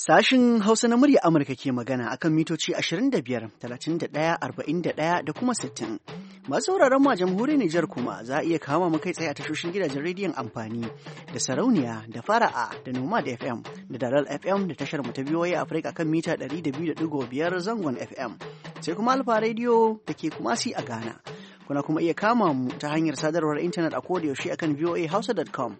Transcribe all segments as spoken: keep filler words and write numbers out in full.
Sashin Hausa na murya Amurka ke magana akan mitoci ashirin da biyar, talatin da ɗaya, arba'in da ɗaya da kuma sittin. Masu sauraron mu a jamhuriyar Nijar kuma za a iya kama mu kai tsaye a tashoshin gidajen rediyon amfani da Sarauniya da Fara'a da Nomad F M da Dalal F M da tashar mu ta V O A Africa kan mita ɗari da biyu da ɗigo biyar zangon F M. Sai kuma Alfa Radio da ke Kumasi a Ghana. Kuna kuma iya kama mu ta hanyar sadarwar intanet a kodayaushe akan v o a hausa dot com.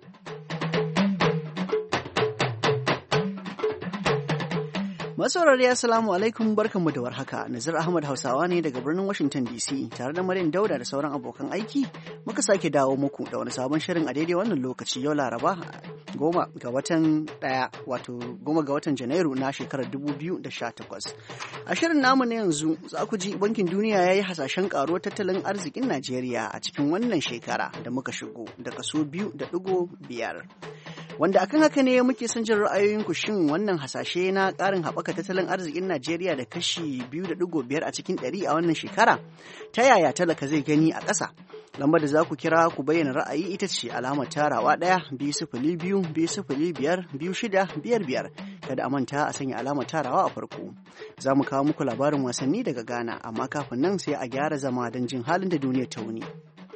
Masaurari assalamu alaikum barkanmu da warhaka. Nazir Ahmad Hausawa ne daga birnin Washington D C tare da Maryam Dauda da sauran abokan aiki muka sake dawo muku da wani sabon shirin a daidai wannan lokaci yau Laraba goma ga watan ɗaya wato goma ga watan Janairu na shekarar dubu biyu da sha takwas. A shirin namu na yanzu za ku ji Bankin Duniya ya yi hasashen karuwar tattalin arzikin Najeriya a cikin wannan shekara da muka shigo da kaso biyu da ɗigo biyar. Wanda akan haka ne muke son jin ra'ayoyinku shin wannan hasashe na ƙarin haɓaka tattalin arzikin Najeriya da kashi biyu da ɗigo biyar a cikin ɗari a wannan shekara ta yaya talaka zai gani a ƙasa? Lambar da za ku kira ku bayyana ra'ayi ita ce alamar tarawa ɗaya biyu sifili biyu biyu sifili biyar biyu shida biyar biyar. Kada a manta a sanya alamar tarawa a farko. Za mu kawo muku labarin wasanni daga Ghana amma kafin nan sai a gyara zama don jin halin da duniyar ta wuni.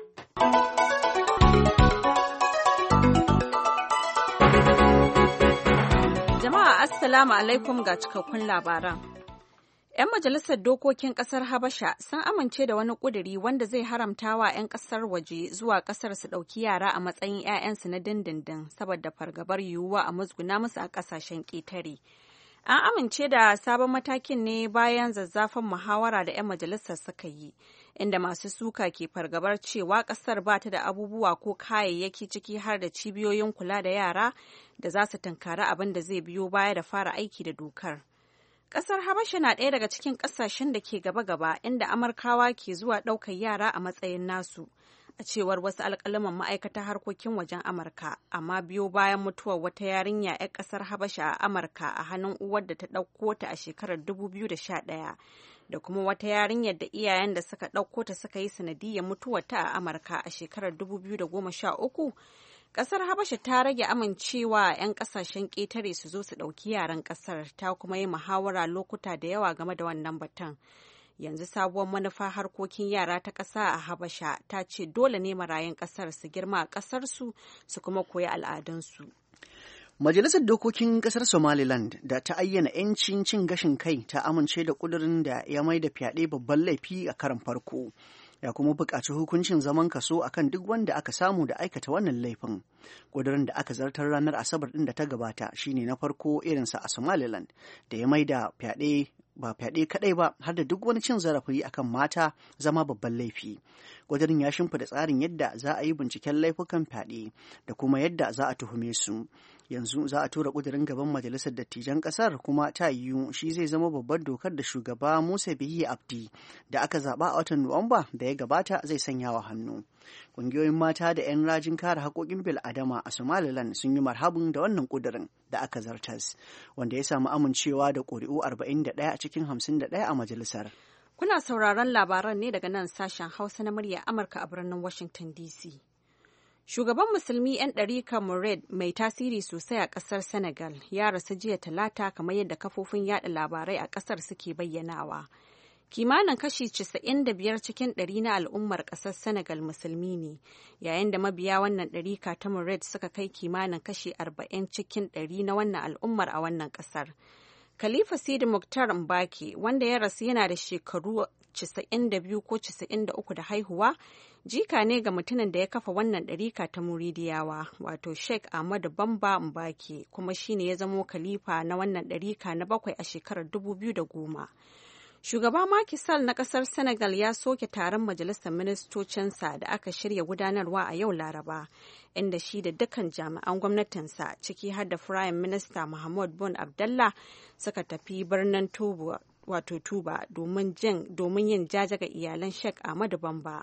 Assalamu alaikum ga cikakkun labaran. 'Yan majalisar dokokin kasar Habasha sun amince da wani ƙuduri wanda zai haramta wa 'yan kasar waje zuwa kasar su ɗauki yara a matsayin 'ya'yansu na dindindin saboda fargabar yiwuwa a musguna musu a ƙasashen ƙetare. An amince da sabon matakin ne bayan zazzafan muhawara da 'yan majalisar suka yi, inda masu suka ke fargabar cewa ƙasar ba ta da abubuwa ko kayayyaki ciki har da cibiyoyin kula da yara da za su tunkari abin da zai biyo baya da fara aiki da dokar. Ƙasar Habasha na ɗaya daga cikin ƙasashen da ke gaba-gaba inda Amurkawa ke zuwa ɗaukar yara a matsayin nasu, a cewar wasu alƙalaman ma'aikatar harkokin wajen Amurka, amma biyo bayan mutuwar wata yarinya 'yar ƙasar Habasha a Amurka a hannun uwar da ta ɗauko ta a shekarar dubu biyu da sha ɗaya, da kuma wata yarinyar da iyayen da suka ɗauko ta suka yi sanadiyyar mutuwarta a Amurka a shekarar dubu biyu da goma sha uku, ƙasar Habasha ta rage amincewa 'yan ƙasashen ƙetare su zo su ɗauki yaran ƙasar, ta kuma yi muhawara lokuta da yawa game da wannan batun. Yanzu sabuwar manufa harkokin yara ta ƙasa a Habasha ta ce dole ne marayun ƙasar su girma a ƙasarsu su kuma koyi al'adunsu. Majalisar Dokokin Ƙasar Somaliland da ta ayyana 'yancin cin gashin kai ta amince da ƙudurin da ya mai da fyaɗe babban laifi a karon farko. Ya kuma buƙaci hukuncin zaman kaso akan duk wanda aka samu da aikata wannan laifin. Ƙudurin da aka zartar ranar Asabar ɗin da ta gabata shine na farko irinsa a Somaliland da ya mai da fyaɗe ba fyaɗe kaɗai ba har da duk wani cin zarafi akan mata zama babban laifi. Ƙudurin ya shimfiɗa tsarin yadda za a yi binciken laifukan fyaɗe da kuma yadda za a tuhume su. Yanzu za a tura ƙudurin gaban majalisar dattijan ƙasar kuma ta yiwu shi zai zama babbar dokar da shugaba Musa Bihi Abdi da aka zaɓa a watan Nuwamba da ya gabata zai sanya wa hannu. Ƙungiyoyin mata da 'yan rajin kare haƙoƙin bil'adama a Somaliland sun yi marhabin da wannan ƙudurin da aka zartas, wanda ya samu amincewa da ƙuri'u arba'in da ɗaya a cikin hamsin da ɗaya a majalisar. Kuna sauraron labaran ne daga nan sashen Hausa na murya Amurka a birnin Washington D C. Shugaban Musulmi 'yan ɗarika Murad mai tasiri sosai a ƙasar Senegal ya rasu jiya Talata kamar yadda kafofin yada labarai a ƙasar suke bayyanawa. Kimanin kashi casa'in da biyar cikin ɗari na al'ummar ƙasar Senegal musulmi ne, yayin da mabiya wannan ɗarika ta Murad suka kai kimanin kashi arba'in cikin ɗari na wannan al'ummar a wannan ƙasar. Khalifa Sidi Muktar Mbaki, wanda ya rasu yana da shekaru casa'in da biyu ko casa'in da uku da haihuwa, jika ne ga mutumin da ya kafa wannan ɗarika ta Muridiyawa, wato Sheikh Ahmadu Bamba Mbaki, kuma shine ya zamo khalifa na wannan ɗarika na bakwai a shekarar dubu biyu da goma. Shugaba Macky Sall na ƙasar Senegal ya soke taron majalisar ministocinsa da aka shirya gudanarwa a yau Laraba, inda shi da dukkan jami'an gwamnatinsa ciki har da Firayim Minista Mahmoud Boun Abdallah suka tafi birnin Tuba, wato Tuba domin yin jaje ga iyalan Sheikh Ahmadu Bamba.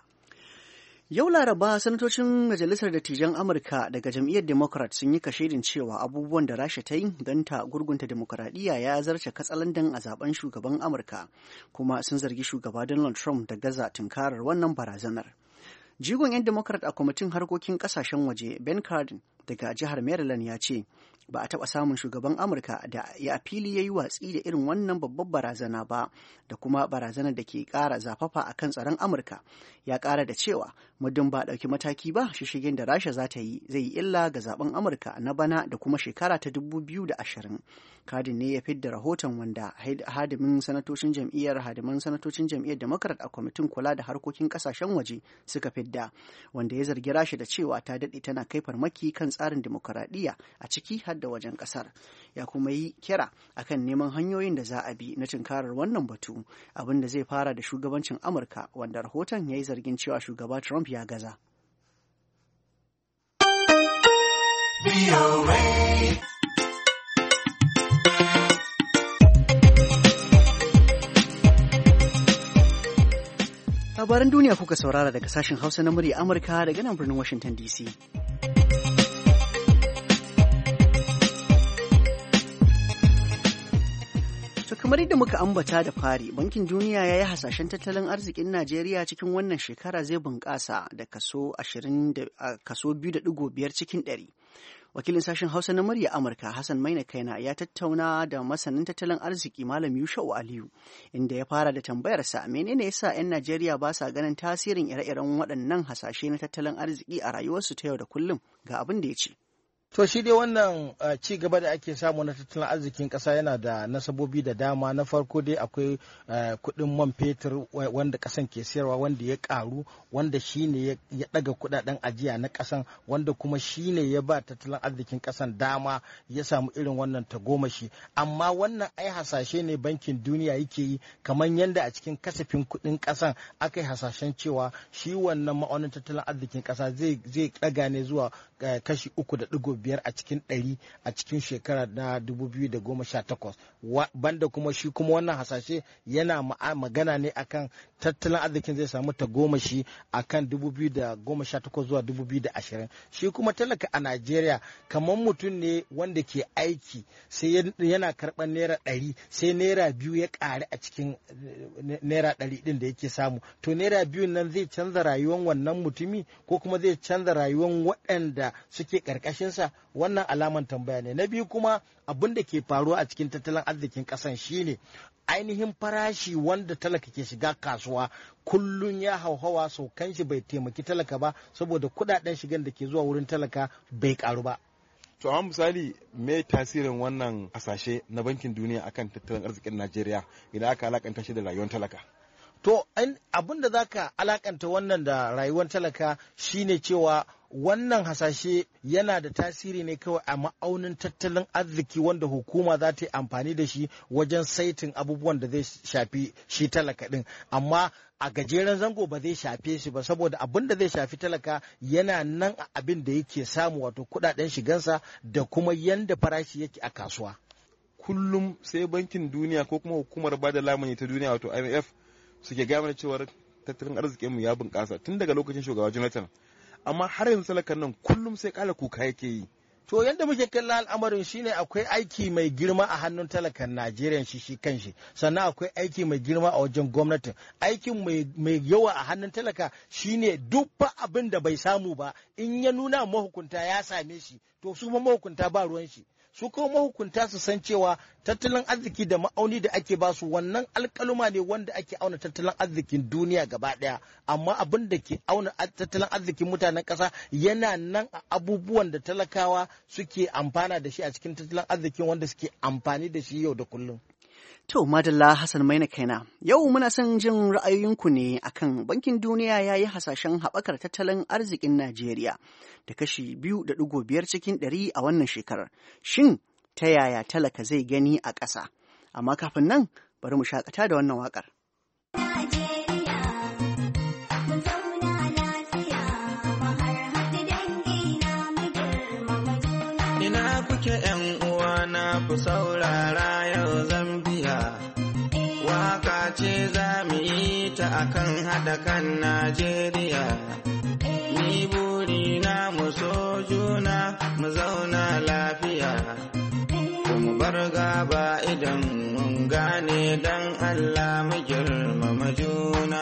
Yau Laraba, sanatocin Majalisar Dattijan Amurka daga jam'iyyar Democrat sun yi kashedin cewa abubuwan da Rasha ta yi don ta gurgunta demokuraɗiyya ya zarce katsalandan a zaben shugaban Amurka, kuma sun zargi shugaba Donald Trump da gaza tunkarar wannan barazanar. Jigon 'yan Democrat a kwamitin harkokin kasashen waje Ben Cardin daga jihar Maryland ya ce ba a taɓa samun shugaban Amurka da ya fili ya yi watsi da irin wannan babbar barazana ba da kuma barazanar da ke ƙara zafafa a kan tsaron Amurka. Ya ƙara da cewa muddin ba ɗauki mataki ba shishigin da Rasha za ta yi zai yi illa ga zaben Amurka na bana da kuma shekara ta dubu biyu da ashirin. Kadin ne ya fidda rahoton wanda hadimin sanatocin jam'iyyar hadiman sanatocin jam'iyyar Democrat a kwamitin kula da harkokin kasashen waje suka fidda, wanda ya zargi Rasha da cewa ta daɗe tana kai farmaki kan tsarin dimokuraɗiyya a ciki har da wajen ƙasar. Ya kuma yi kira akan neman hanyoyin da za a bi na tunkarar wannan batu, abin da zai fara da shugabancin Amurka, wanda rahoton ya yi zargin cewa shugaba Trump ya gaza. Labaran duniya kuka saurara daga sashen Hausa na murya Amurka daga nan birnin Washington D C. To kamar yadda muka ambata da fari, Bankin Duniya ya yi hasashen tattalin arzikin Najeriya cikin wannan shekara zai bunƙasa da kaso biyu da ɗigo biyar cikin ɗari. Wakilin sashen Hausa na murya Amurka Hassan Maina Kaina ya tattauna da masanin tattalin arziki Malam Yushau Aliyu, inda ya fara da tambayarsa menene yasa 'yan Najeriya ba sa ganin tasirin ire-iren waɗannan hasashe na tattalin arziki a rayuwarsu ta yau da kullum, ga abin da ya ce. To shi dai wannan uh, ci gaba da ake samu na tattalin arzikin ƙasa yana da nasabobi da dama. Na farko dai akwai uh, kuɗin man fetur wanda ƙasan ke sayarwa wanda ya ƙaru, wanda shi ne ya ɗaga kuɗaɗen ajiya na ƙasan, wanda kuma shi ne ya ba tattalin arzikin ƙasan dama ya samu irin wannan tagomashi. Amma wannan ai hasashe ne Bankin Duniya yake yi, kamar yadda a cikin kasafin kuɗin ƙasan aka yi hasashen cewa shi wannan ma'aunin tattalin arzikin ƙasa zai ɗaga ne zuwa uh, kashi uku da ɗigo biyar a cikin ɗari a cikin shekara na dubu biyu da goma sha takwas. Banda kuma shi kuma wannan hasashe yana magana ne akan tattalin arzikin zai samu tagomashi akan dubu biyu da goma sha takwas zuwa dubu biyu da ashirin. Shi kuma talaka a Najeriya kamar mutum ne wanda ke aiki sai yana karɓar naira ɗari, sai naira biyu ya ƙare a cikin naira ɗari ɗin da yake samu. To naira biyun nan zai canza rayuwar wannan mutumi ko kuma zai canza rayuwar waɗanda suke ƙarƙashinsa? Wannan alaman tambaya ne. Na biyu kuma abin da ke faruwa a cikin tattalin arzikin ƙasan shine ainihin farashi wanda talaka ke shiga kasuwa kullun ya hauhawa, saukan shi bai taimaki talaka ba saboda kudaden shigan da ke zuwa wurin talaka bai karu ba. To a misali me tasirin wannan hasashe na Bankin Duniya akan tattalin arzikin Najeriya idan aka alakanta shi da rayuwar talaka? To abin da zaka alakanta wannan da rayuwar talaka shine cewa wannan hasashe yana da tasiri ne kawai a ma'aunin tattalin arziki wanda hukuma za ta yi amfani da shi wajen saitin abubuwan da zai shafi shi talaka din, amma a gajeren zango ba zai shafe shi ba saboda abin da zai shafi talaka yana nan a abin da yake samu, wato kudaden shigansa da kuma yanda farashi yake a kasuwa. Kullum sai Bankin Duniya ko kuma hukumar bada lamuni ta duniya wato I M F suke gaya mana cewar tattalin arzikinmu ya bunƙasa tun daga lokacin shugaba Jonathan, amma har yanzu talakan nan kullum sai ƙara kuka yake yi. To yadda muke kallon al'amarin shine akwai aiki mai girma a hannun talakan Najeriya shi shi kanshi, sannan akwai aiki mai girma a wajen gwamnatin. Aikin mai yawa a hannun talaka shine duk fa abin da bai samu ba in ya nuna mahukunta ya same shi, to su ma mahukunta ba ruwan shi. Su kuma mahukunta su san cewa tattalin arziki da ma'auni da ake basu wannan alkaluma ne wanda ake auna tattalin arzikin duniya gaba daya, amma abin da ke auna tattalin arzikin mutanen ƙasa yana nan a abubuwan da talakawa suke amfana da shi a cikin tattalin arzikin wanda suke amfani da shi yau da kullum. To, Madalla Hassan Maina Kaina, yau muna son jin ra'ayoyinku ne akan Bankin Duniya ya yi hasashen haɓakar tattalin arzikin Najeriya da kashi biyu da ɗigo biyar cikin ɗari a wannan shekarar. Shin ta yaya talaka zai gani a ƙasa? Amma kafin nan, bari mu shakata da wannan waƙar. Ina kuke 'yan uwana ku saurara yau zan waka ce za mu yi ta akan haɗa kan Najeriya. Ni buri na mu so juna mu zauna lafiya. Mu bar gaba idan mun gane dan Allah mu girmama juna.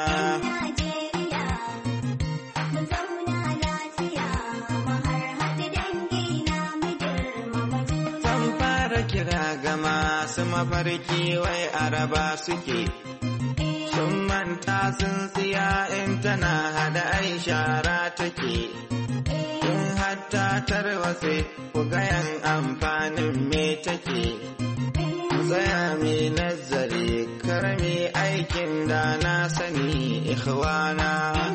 masu mafarki wai araba suke, sun manta sun tsiya in tana hada ai shara take, in hatta tarwatse ku gayan amfanin me take, tsaya mai nazari karmi aikin da na sani ikhwana.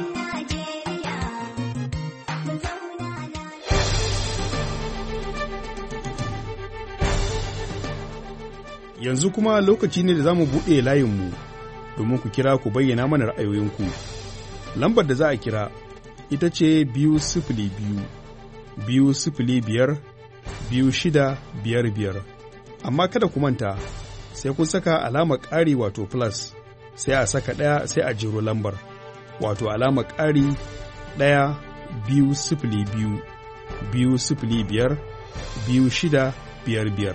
Yanzu kuma lokaci ne da za mu buɗe layinmu domin ku kira ku bayyana mana ra'ayoyinku. Lambar da za a kira ita ce biyu sifili biyu, biyu sifili biyar, biyu shida biyar biyar. Amma kada ku manta, sai kun saka alamar ƙari wato plus, sai a saka ɗaya sai a jero lambar, wato alamar ƙari ɗaya biyu sifili biyu, biyu sifili biyar, biyu shida biyar biyar.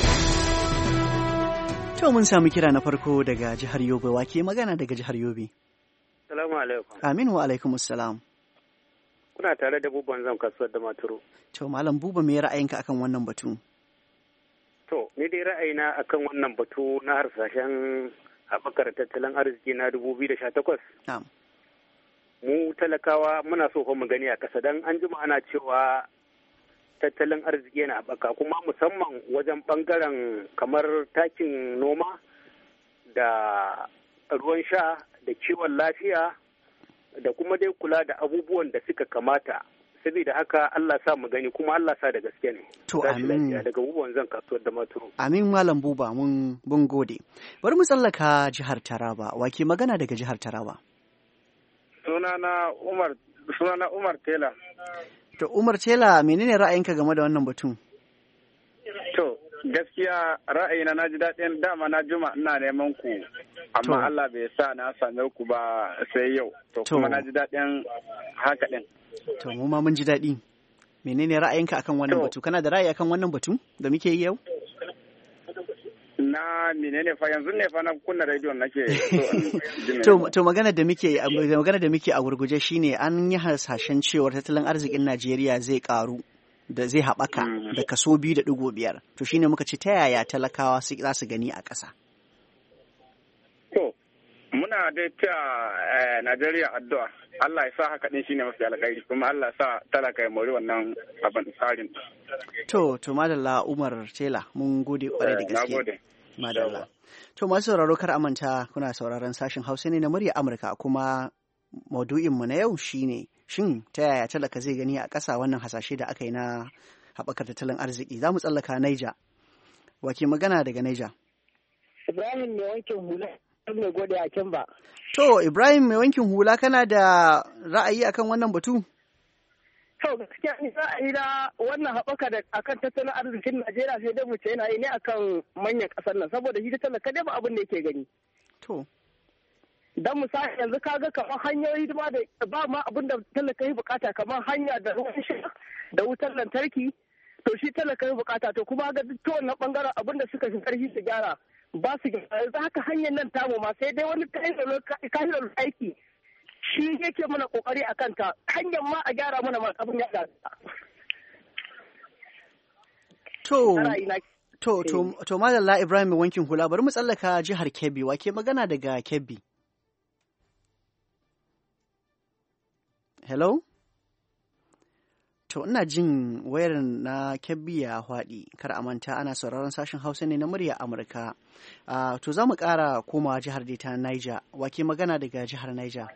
To mun samu kira na farko daga jihar Yobe, wake magana daga jihar Yobe. Salamu alaikum. Amin wa alaikum salam. Kuna tare da Buban zan kasuwar da Maturu. To Malam Buba, me ra'ayinka akan wannan batu? To, ni dai ra'ayina akan wannan batu na harsashen haɓakar tattalin arziki na dubu biyu da sha takwas. Na'am. Mu talakawa muna so mu gani a ƙasa don an jima ana cewa tattalin arziki yana haɓaka, kuma musamman wajen ɓangaren kamar takin noma da ruwan sha da kiwon lafiya da kuma dai kula da abubuwan da suka kamata. Saboda haka Allah sa mu gani kuma Allah sa da gaske ne. To amin. Daga abubuwan zan kasuwar da Maturu. Amin Malam Buba, mun mun gode. Bari mu tsallaka jihar Taraba. Wake magana daga jihar Taraba? Sunana Umar sunana Umar Tela. To Umar Tela, menene ra'ayinka game da wannan batun? To gaskiya ra'ayina na ji daɗin dama na juma ina neman ku amma Allah bai sa na same ku ba sai yau. To kuma na ji daɗin haka ɗin. To mu ma mun ji daɗi. Menene ra'ayinka akan wannan batu? Kana da ra'ayi akan wannan batu da muke yi yau? Na menene fa yanzu ne fa na kunna rediyon nake to to magana da muke magana da muke a gurguje shine an yi hasashen cewa tattalin arzikin Najeriya zai karu da zai haɓaka da kaso biyu da ɗigo biyar. To shine muka ce ta yaya talakawa za su gani a ƙasa. To muna dai ta Najeriya addu'a Allah ya sa haka din shine mafi alƙairi kuma Allah ya sa talaka ya mori wannan abin tsarin. To to madalla Umar Tela mun gode kwarai da gaske. Madalla. To masu sauraro kar amanta kuna sauraron sashen Hausa ne na murya Amurka kuma maudu'in mu na yau shine shin ta yaya talaka zai gani a ƙasa wannan hasashe da aka yi na haɓakar tattalin arziki. Za mu tsallaka Naija. Wake magana daga Naija? Ibrahim mai wankin hula mai gode a Kimba. To Ibrahim mai wankin hula kana da ra'ayi akan wannan batu? To gaskiya ni ra'ayi na wannan haɓaka da akan tattalin arzikin Najeriya sai dai mu ce yana yi ne akan manyan ƙasar nan saboda shi talaka dai ba abin da yake gani. To. Dan misali yanzu kaga kamar hanyoyi ma da ba ma abin da talaka yi bukata kamar hanya da ruwan sha da wutar lantarki to shi talaka yi bukata to kuma ga duk wannan bangaren abin da suka fi karfi su gyara ba su gyara yanzu haka hanyar nan tamu ma sai dai wani kahirar aiki shi yake mana kokari a kanta hanyar ma a gyara mana ma abin ya gyara. To, to, to, to, Madalla Ibrahim mai wankin hula bari mu tsallaka jihar Kebbi, wake magana daga Kebbi. Hello? To, ina jin wayar na Kebbi ya hwaɗi, kar a manta ana sauraron sashen Hausa ne na murya Amurka. Uh, to, za mu ƙara komawa jihar ta Niger, wake magana daga jihar Niger.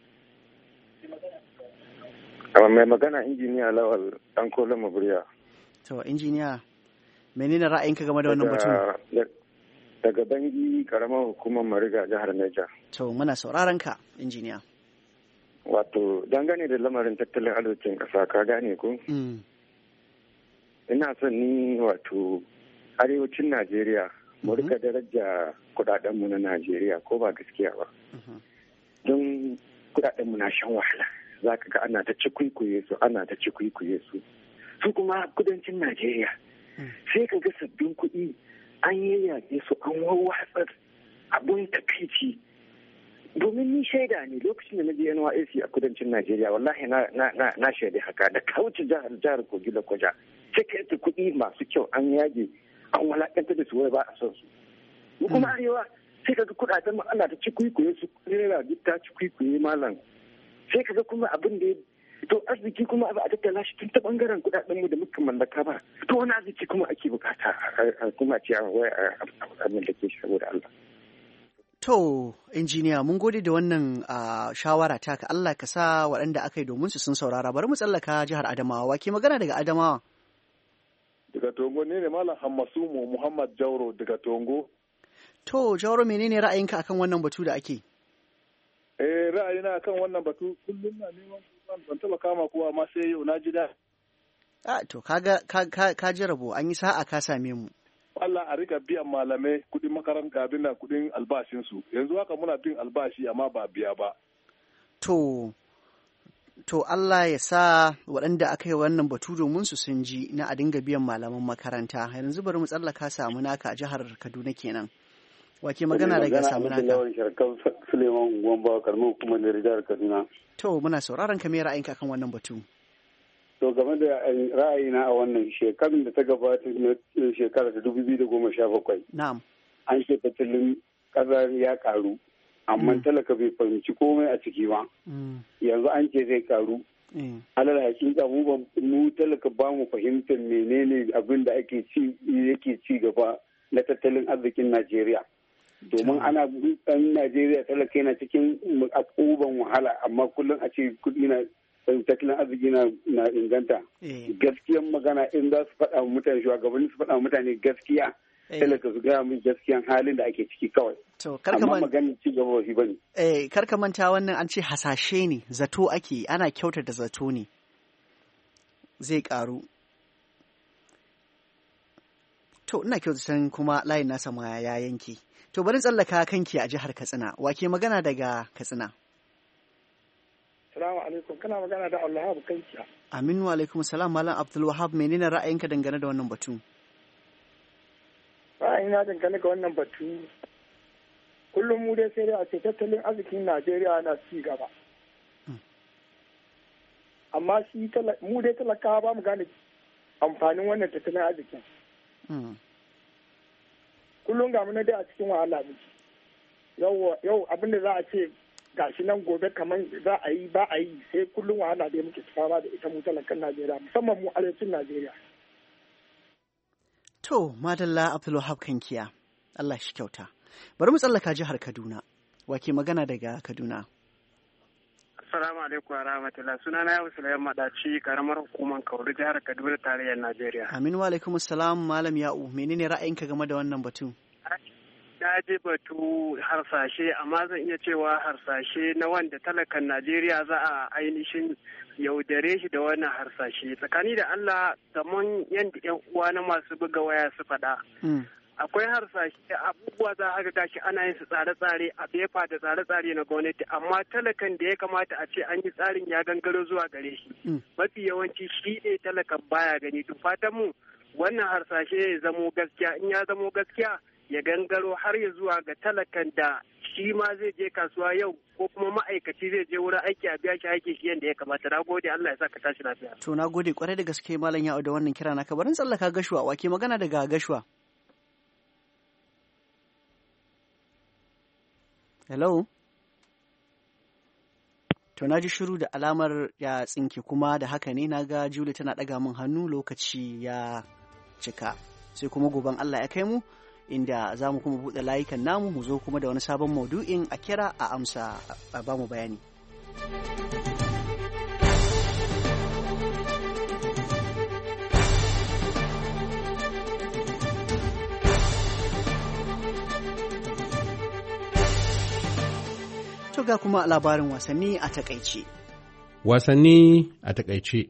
mai magana injiniya Lawal ɗan Kola Maburiya. To, injiniya, menene ra'ayinka game da wannan batun? Daga Bangi karamar hukumar Mariga jihar Niger. To, muna sauraron ka, injiniya. Wato, dangane da lamarin tattalin arzikin ƙasa ka gane ko? Mm. Ina son ni wato arewacin Najeriya mu rika daraja kudadenmu na Najeriya ko ba gaskiya ba. Don kudadenmu na shan wahala. Za ka ga ana ta cikwikuye su ana ta cikwikuye su. Su kuma kudancin Najeriya sai ka ga sabbin kuɗi an yayyage su an wawatsar abun takaici. Domin ni shaida ne lokacin da na je N Y S C a kudancin Najeriya wallahi na na na shaida haka da kauce jihar jihar Kogi da Koja sai ka yi kuɗi masu kyau an yage an walakanta da su wai ba a son su mu kuma arewa sai kaga kudaden mu Allah ta ci kuikuye su rera duk ta ci kuikuye malam sai kaga kuma abin da to arziki kuma ba a tattala shi tun ta bangaren kudaden mu da muka mallaka ba to wani arziki kuma ake bukata kuma ce wai a mallake shi saboda Allah. To, injiniya, mun gode da wannan uh, shawara ta ka Allah ka sa waɗanda aka yi domin su sun saurara. Bari mu tsallaka jihar Adamawa. Wake magana daga Adamawa? Daga Tongo ne ne Malam Hammasu Muhammad Jauro daga Tongo. To, Jauro menene ra'ayinka akan wannan batu da ake? Eh, ra'ayina akan wannan batu kullum na neman ban taba kama kowa amma sai yau na ji da. Ah, to kaga ka ka, ka ji rabo an yi sa'a ka same mu. Allah a rika biyan malamai kudin makaranta abin da kudin albashinsu yanzu haka muna bin albashi amma ba biya ba. To, to Allah ya sa waɗanda aka yi wannan batu domin su sun ji na a dinga biyan malaman makaranta. Yanzu bari mu tsallaka samu naka a jihar Kaduna kenan. Wake magana daga samu naka? Lawan Sharkau Suleiman Gwamba Kalmu kuma da jihar Kaduna. To, muna sauraron ka me ra'ayinka kan wannan batu? To game da ra'ayina a wannan shekarun da ta gabata na shekara ta dubu biyu da goma sha bakwai. Na'am. An ce tattalin ƙasar ya karu, amma talaka bai fahimci komai a ciki ba. Yanzu an ce zai karu. Alal hakika mu mu talaka ba mu fahimtar menene abin da ake ci yake ci gaba na tattalin arzikin Najeriya. Domin ana ɗan Najeriya talaka yana cikin akuban wahala amma kullum a ce kuɗi na tattalin arziki na inganta. Gaskiyan magana in za su faɗa mutane shugabanni su faɗa mutane gaskiya talaka su gaya min gaskiyan halin da ake ciki kawai. Amma maganin ci gaba shi bane. Eh kar ka manta wannan an ce hasashe ne zato ake ana kyautata zato ne zai karu. To ina kyautatan kuma layin nasa ma ya yanke. To bari tsallaka kanki a jihar Katsina. Wake magana daga Katsina? Salamu alaikum, kana magana da Allah kankiya. Aminu alaikum salam Malam Abdul Wahab, menene ra'ayinka dangane da wannan batu? Ra'ayina dangane da wannan batu kullum mu dai sai dai a ce tattalin arzikin Najeriya na ci gaba. Amma shi mu dai talakawa ba mu gane amfanin wannan tattalin arzikin. Kullum ga mu na dai a cikin wahala muke. Yau yau abin da za a ce gashi nan gobe kamar za a yi ba a yi sai kullum wahala dai muke fama da ita mu talakan Najeriya musamman mu arewacin Najeriya. To madalla Abdulwahab kankiya Allah shi kyauta. Bari mu tsallaka jihar Kaduna. Wake magana daga Kaduna? Assalamu alaikum wa rahmatullah. Sunana Yawu Sulaiman Madaci karamar hukumar Kauru jihar Kaduna tarayyar Najeriya. Aminu wa alaikum assalam Malam Ya'u. Menene ra'ayinka game da wannan batu? Na ji batu harsashe amma zan iya cewa harsashe na wanda talakan Najeriya za a ainihin yaudare shi da wannan harsashe. Tsakani da Allah kamar yadda yan uwa na masu buga waya su faɗa. Akwai harsashe abubuwa za a ga shi ana yin su tsare-tsare a fefa da tsare-tsare na gwamnati amma talakan da ya kamata a ce an yi tsarin ya gangaro zuwa gare shi. Mafi yawanci shi ne talakan baya gani. To fatan mu wannan harsashe ya zamo gaskiya in ya zamo gaskiya ya gangaro har ya zuwa ga talakan da shi ma zai je kasuwa yau ko kuma ma'aikaci zai je wurin aiki a biya shi aiki shi yadda ya kamata. Na gode Allah ya sa ka tashi lafiya. To na gode kwarai da gaske Malam Ya'u da wannan kira naka. Barin tsallaka Gashuwa. Wake magana daga Gashuwa? Hello? To na ji shiru da alamar ya tsinke kuma da haka ne na ga Julie tana ɗaga min hannu lokaci ya cika. Sai kuma goben Allah ya kai mu inda za mu kuma buɗe layukan namu mu zo kuma da wani sabon maudu'in a kira a amsa a ba mu bayani. To ga kuma labarin wasanni a takaice. Wasanni a takaice.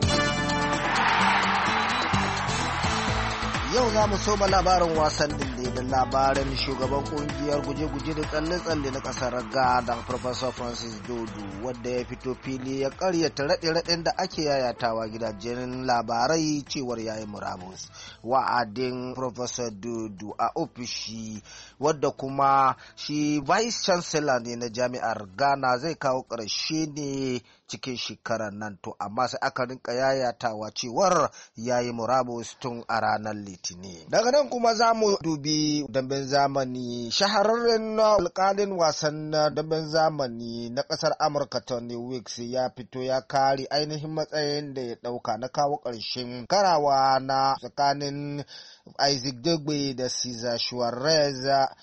Yau za mu soma labarin wasannin ne da labarin shugaban kungiyar guje-guje da tsalle-tsalle na kasar Ghana, Professor Francis Dodo, wanda ya fito fili ya karyata raɗe-raɗen da ake yayatawa gidajen labarai cewar yayi murabus. Wa'adin Professor Dodo a ofishi, wadda kuma shi Vice Chancellor ne na jami'ar Ghana, zai kawo ƙarshe ne cikin shekarar nan, to amma sai aka rinka yayatawa cewar yayi murabus tun a ranar Litinin. Daga nan kuma za mu dubi damben zamani. Shahararren alkalin wasan damben zamani na kasar Amurka Tony Weeks ya fito ya kare ainihin matsayin da ya dauka na kawo ƙarshen karawa na tsakanin Isaac Dogbe da Cesar Suarez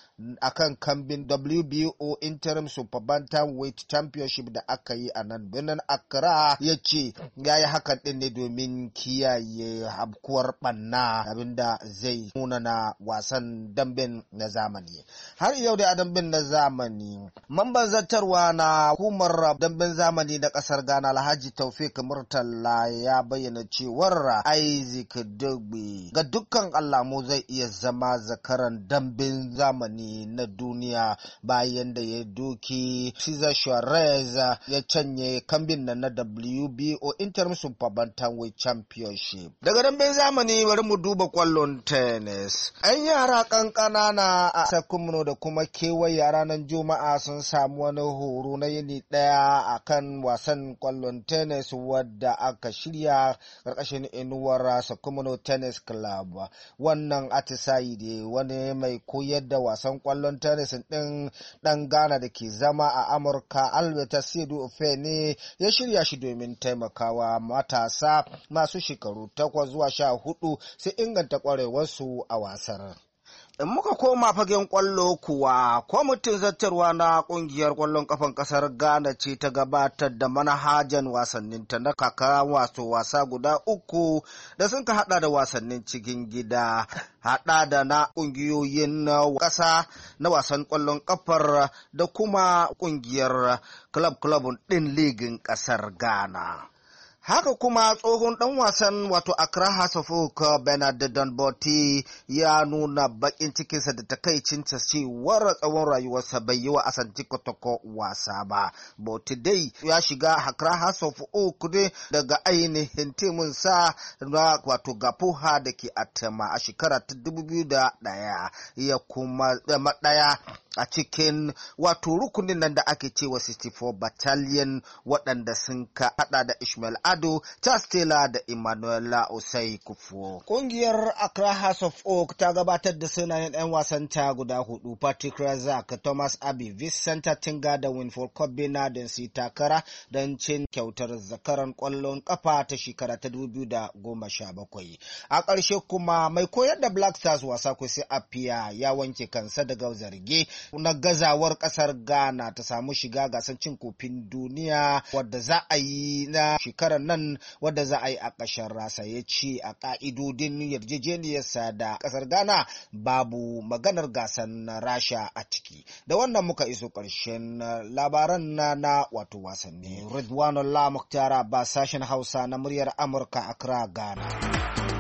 akan kambin W B O Interim Super Bantamweight Championship da aka yi a nan birnin Accra. Ya ce ya yi hakan din ne domin kiyaye habkuwar banna, abinda zai munana wasan damben na zamani. Har yau da damben na zamani, mamban zartarwa na hukumar damben zamani na kasar Ghana Alhaji Taufik Murtala ya bayyana cewar Isaac Dogbe ga dukkan alamu zai iya zama zakaran damben zamani na duniya bayan da ya doki Cesar Suarez ya canye kambin nan na W B O Interim Super Bantamweight Championship. Daga damben zamani bari mu duba kwallon tennis. An yara kankana na a Sakumno da kuma kewaye a ranar Juma'a sun samu wani horo na yini daya akan wasan kwallon tennis wadda aka shirya karkashin inuwar Sakumno Tennis Club. Wannan atisayi ne wani mai koyar da wasan kwallon tennis din dan Ghana da ke zama a Amurka Albert Sedu Ofe ne ya shirya shi domin taimakawa matasa masu shekaru takwas zuwa sha hudu sai inganta kwarewarsu a wasar. In muka koma fagen kwallo kuwa, kwamitin zartarwa na kungiyar kwallon kafan kasar Ghana ce ta gabatar da manhajan wasanninta na kaka wato wasa guda uku da sun ka hada da wasannin cikin gida, hada da na kungiyoyin kasa na wasan kwallon kafar da kuma kungiyar club club din ligin kasar Ghana. Haka kuma tsohon ɗan wasan wato Accra Hearts of Oak Bernard Donboti ya nuna bakin cikinsa da takaicinsa cewar tsawon rayuwarsa bai yi wa Asante Kotoko wasa ba. Boti dai ya shiga Accra Hearts of Oak ne daga ainihin timinsa na wato Gapoha da ke Atema a shekara ta dubu biyu da ɗaya, ya kuma zama ɗaya a cikin wato rukunin nan da ake cewa sixty-four Battalion waɗanda sun ka hada da Ishmael Ado, Charles Taylor da Emmanuel Osei Kufuor. Kungiyar Accra Hearts of Oak ta gabatar da sunayen 'yan wasan ta guda hudu: Patrick Razak, Thomas Abi, Vincent Tinga da Winford Kobina don su takara don cin kyautar zakaran kwallon kafa ta shekara ta dubu biyu da goma sha bakwai. A ƙarshe kuma mai koyar da Black Stars wasa Kwesi Appiah ya wanke kansa daga zarge na gazawar kasar Ghana ta samu shiga gasar cin kofin duniya wadda za a yi na shekarar nan wadda za a yi a ƙasar Rasa. Ya ce a ƙa'idodin yarjejeniyarsa da ƙasar Ghana babu maganar gasar Rasha a ciki. Da wannan muka iso ƙarshen labaran na na wato wasanni. Ridwanullah Mukhtar ba sashen Hausa na muryar Amurka, Accra, Ghana.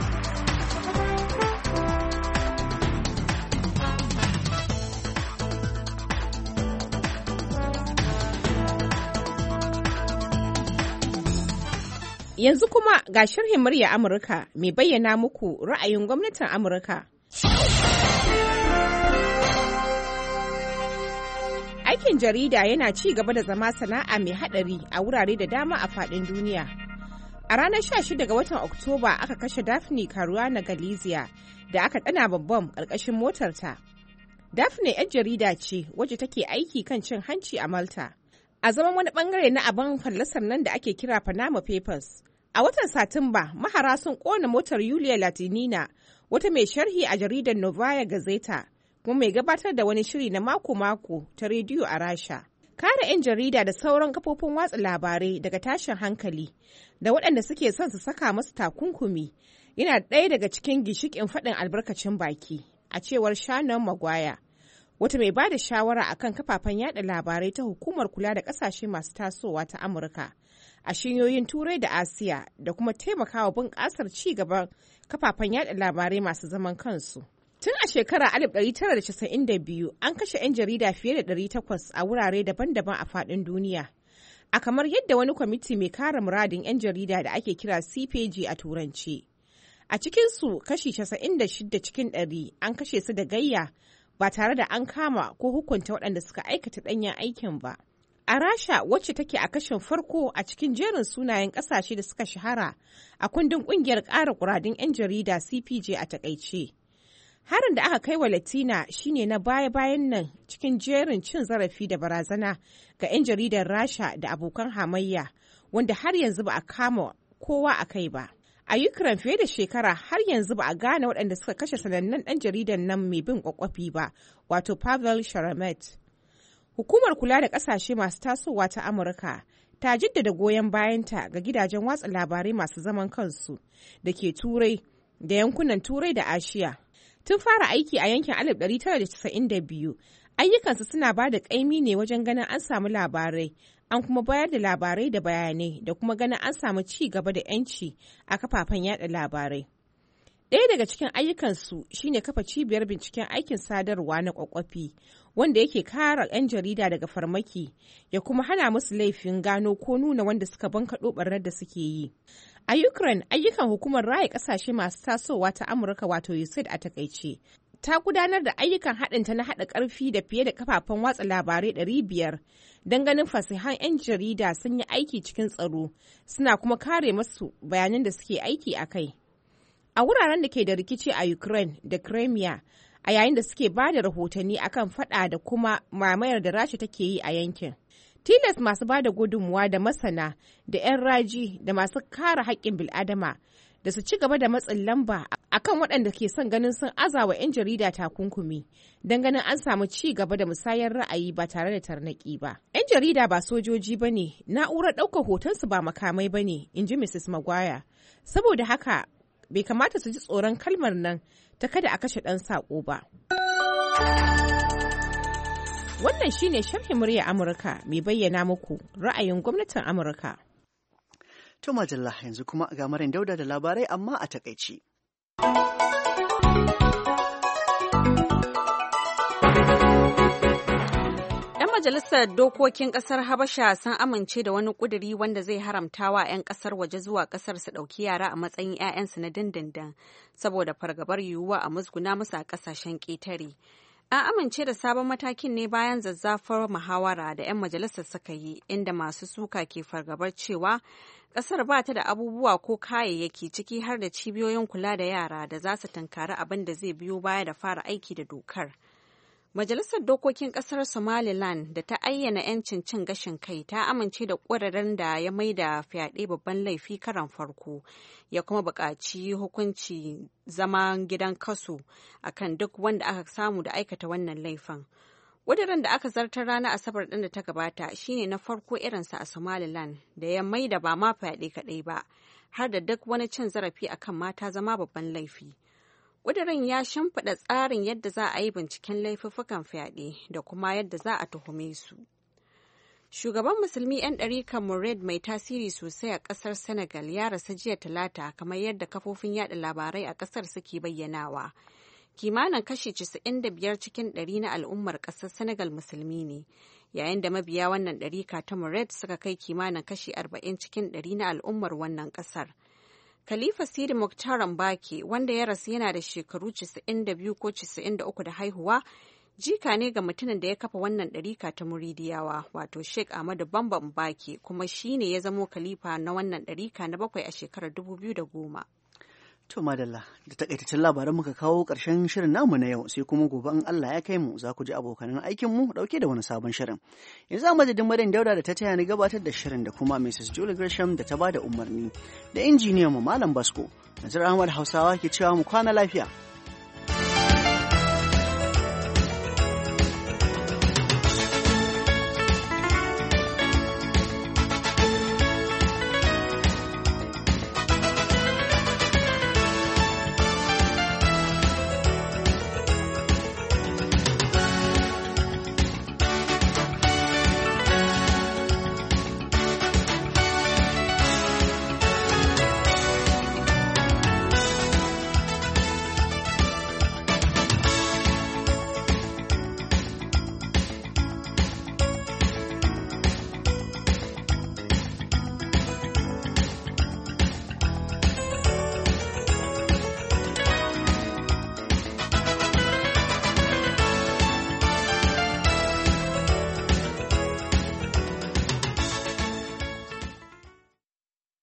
Yanzu kuma ga sharhin murya Amurka mai bayyana muku ra'ayin gwamnatin Amurka. Aikin jarida yana ci gaba da zama sana'a mai haɗari a wurare da dama a faɗin duniya. A ranar sha shida ga watan Oktoba aka kashe Daphne Caruana Galizia da aka ɗana babban ƙarƙashin motarta. Daphne 'yar jarida ce wacce take aiki kan cin hanci a Malta. A zaman wani bangare na abin fallasar nan da ake kira Panama Papers. A watan Satumba, mahara sun kona motar Yulia Latinina, wata mai sharhi a jaridar Novaya Gazeta, kuma mai gabatar da wani shiri na mako-mako ta rediyo a Rasha. Kare 'yan jarida da sauran kafofin watsa labarai daga tashin hankali da waɗanda suke son su saka masu takunkumi yana ɗaya daga cikin ginshiƙin faɗin albarkacin baki, a cewar Shannon Maguire, wata mai ba da shawara akan kafafen yada labarai ta hukumar kula da kasashe masu tasowa ta Amurka a shiyoyin Turai da Asiya da kuma taimakawa bunƙasar ci gaban kafafen yada labarai masu zaman kansu. Tun a shekarar alif ɗari tara da casa'in da biyu an kashe 'yan jarida fiye da ɗari takwas a wurare daban-daban a faɗin duniya. A kamar yadda wani kwamiti mai kare muradin 'yan jarida da ake kira C P J a turanci. A cikinsu kashi casa'in da shida cikin ɗari an kashe su da gayya ba tare da an kama ko hukunta waɗanda suka aikata ɗanyen aikin ba. A Rasha, wacce take a kashin farko a cikin jerin sunayen ƙasashe da suka shahara a kundin ƙungiyar ƙara ƙuradun 'yan jarida C P J a takaice. Harin da aka kai wa Latina shine na baya-bayan nan cikin jerin cin zarafi da barazana ga 'yan jaridar Rasha da abokan hamayya, wanda har yanzu ba a kama kowa a kai ba. A Ukraine fiye da shekara har yanzu ba a gane waɗanda suka kashe sanannen ɗan jaridar nan mai bin kwakwafi ba, wato Pavel Sharamet. Hukumar kula da ƙasashe masu tasowa ta Amurka ta jaddada goyon bayanta ga gidajen watsa labarai masu zaman kansu da ke Turai da yankunan Turai da Asiya. Tun fara aiki a yankin alif ɗari tara da casa'in da biyu, ayyukansu suna ba da ƙaimi ne wajen ganin an samu labarai, an kuma bayar da labarai da bayanai da kuma ganin an samu ci gaba da 'yanci a kafafen yada labarai. Ɗaya daga cikin ayyukansu shine kafa cibiyar binciken aikin sadarwa na kwakwafi, wanda yake kare 'yan jarida daga farmaki ya kuma hana musu laifin gano ko nuna wanda suka bankaɗo ɓarnar da suke yi. A Ukraine, ayyukan hukumar raya ƙasashe masu tasowa ta Amurka wato U S A I D a takaice, ta gudanar da ayyukan haɗinta na haɗa ƙarfi da fiye da kafafen watsa labarai ɗari biyar don ganin fasihan 'yan jarida sun yi aiki cikin tsaro, suna kuma kare masu bayanan da suke aiki a kai. A wuraren da ke da rikici a Ukraine da Crimea, a yayin da suke ba da rahotanni akan fada da kuma mamayar da Rasha take yi a yankin. Tilas masu ba da gudunmuwa da masana da 'yan raji da masu kare haƙƙin bil'adama da su ci gaba da matsin lamba akan waɗanda ke son ganin sun azawa 'yan jarida takunkumi don ganin an samu ci gaba da musayar ra'ayi ba tare da tarnaƙi ba. 'Yan jarida ba sojoji ba ne, na'urar ɗaukar hotonsu ba makamai ba ne, in ji Missus Maguire. Saboda haka, bai kamata su ji tsoron kalmar nan ta kada a kashe ɗan saƙo ba. Wannan shine sharhin murya Amurka mai bayyana muku ra'ayin gwamnatin Amurka. To Majalla, yanzu kuma ga Maryam Dauda da labarai amma a takaici. Majalisar Dokokin Ƙasar Habasha sun amince da wani ƙuduri wanda zai haramta wa 'yan ƙasar waje zuwa ƙasar su ɗauki yara a matsayin 'ya'yansu na dindindin saboda fargabar yiwuwa a musguna musu a ƙasashen ƙetare. An amince da sabon matakin ne bayan zazzafar muhawara da 'yan majalisar suka yi, inda masu suka ke fargabar cewa ƙasar ba ta da abubuwa ko kayayyaki ciki har da cibiyoyin kula da yara da za su tunkari abin da zai biyo baya da fara aiki da dokar. Majalisar Dokokin Ƙasar Somaliland da ta ayyana 'yancin cin gashin kai ta amince da ƙudurin da ya maida fyaɗe babban laifi karan farko, ya kuma buƙaci hukunci zaman gidan kaso akan duk wanda aka samu da aikata wannan laifin. Ƙudurin da aka zartar ranar Asabar ɗin da ta gabata shine na farko irinsa a Somaliland da ya maida ba ma fyaɗe kaɗai ba, har da duk wani cin zarafi akan mata zama babban laifi. ƙudurin ya shimfiɗa tsarin yadda za a yi binciken laifuffukan fyaɗe da kuma yadda za a tuhume su. Shugaban musulmi 'yan ɗarikan Murid mai tasiri sosai a ƙasar Senegal ya rasa jiya Talata kamar yadda kafofin yada labarai a ƙasar suke bayyanawa. Kimanin kashi casa'in da biyar cikin ɗari na al'ummar ƙasar Senegal musulmi ne, yayin da mabiya wannan ɗarika ta Murid suka kai kimanin kashi arba'in cikin ɗari na al'ummar wannan ƙasar. Khalifa Sidi Mokhtar Mbaki, wanda ya rasu yana da shekaru casa'in da biyu ko casa'in da uku da haihuwa, jika ne ga mutumin da ya kafa wannan ɗarika ta Muridiyawa, wato Sheikh Ahmadu Bamba Mbaki, kuma shi ne ya zamo khalifa na wannan ɗarika na bakwai a shekarar dubu biyu da goma. To madalla, da takaitaccen labaran muka kawo ƙarshen shirin namu na yau, sai kuma gobe in Allah ya kai mu za ku ji abokanan aikin mu dauke da wani sabon shirin. Yanzu a madadin Maryam Dauda da ta taya ni gabatar da shirin da kuma Missus Julie Gresham da ta bada umarni da injiniyan mu Malam Basko. Nazir Ahmad Hausawa ke cewa mu kwana lafiya.